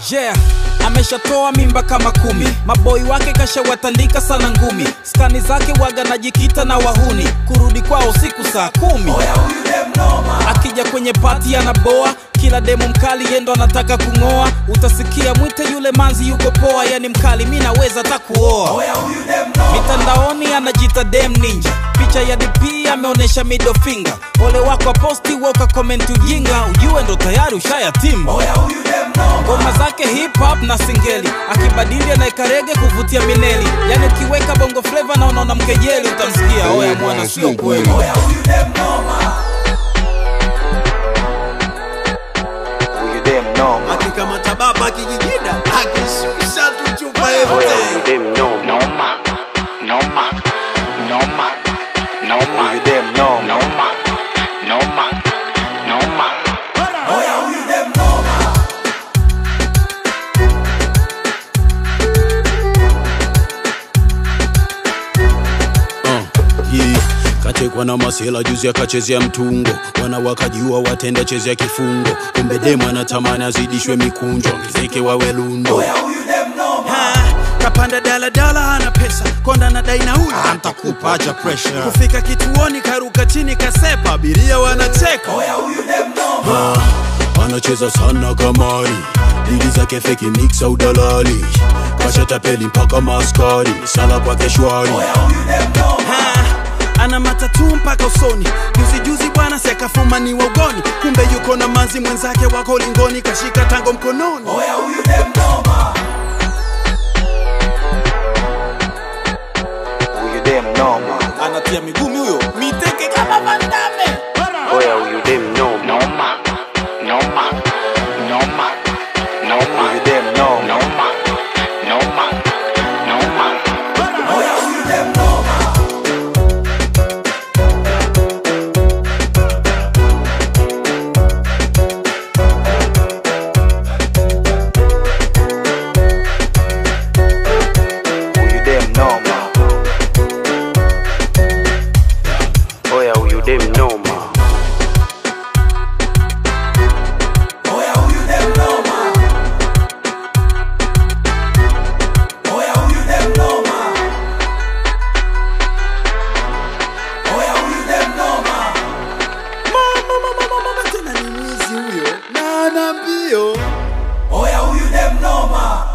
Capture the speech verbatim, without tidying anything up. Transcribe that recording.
Yeah, ameshatoa mimba kama kumi. Maboi wake kashawatandika sana ngumi. Skani zake waga najikita na wahuni. Kurudi kwao siku saa kumi. Oya huyu dem noma. Akija kwenye party anaboa. Kila demu mkali yendo anataka kungoa. Utasikia mwite yule manzi yuko poa. Yani mkali mina weza takuoa. Oya huyu dem noma. Mitandaoni anajita dem ninja. Picha ya D P ameonesha middle finger. Ole wako posti woka comment ujinga. Ujue ndo tayari ushayatimba. Oya huyu dem noma. Ngoma zake hip hop na singeli. Akibadili anaeka rege kuvutia mineli. Yani ukiweka bongo flavor na unaona mkejeli. Utamsikia oya mwana sio kweli. Oya huyu dem noma. Huyu dem noma. Akikamata baba kijijida akishusha tu chupa yote. Huyu dem noma. Noma, noma, noma, noma. Huyu dem noma. Noma, noma, noma. Oya huyu dem noma. Uh, yeah. Katekwa na masela juzi akachezea mtungo. Wana wakajua watenda chezea kifungo. Kumbe demu anatamani azidishwe mikunjo. Ngizeke wawe lundo. Oya huyu dem noma. Ha, kapanda dala dala hana pesa. Konda na dai nauli nitakupa acha pressure. Kufika kituoni karuka chini kasepa. Abiria wanacheka. Oya huyu dem noma. Ha, anacheza sana kamari. Dili zake feki mixa udalali. Kasha tapeli mpaka maskari. Sala kwa keshwari. Oya huyu dem noma. Ha, ana matatu mpaka usoni. Juzi juzi bwana sekafuma ni wagoni. Kumbe yuko na manzi mwenzake wako lingoni. Kashika tango mkononi. Oya huyu dem noma. Huyu dem noma. Anatia migumi huyo. Miteke kama Vandame. Oya huyu dem noma. Noma, noma, noma, noma. Huyu dem noma. Noma, noma, noma. Oya huyu dem noma. Huyu dem noma. Oya huyu dem noma. Oya huyu dem noma. Oya huyu dem noma. Oya huyu dem noma. Mama mama mama tena ni mwizi huyo. Na ana mbio. Oya huyu dem noma.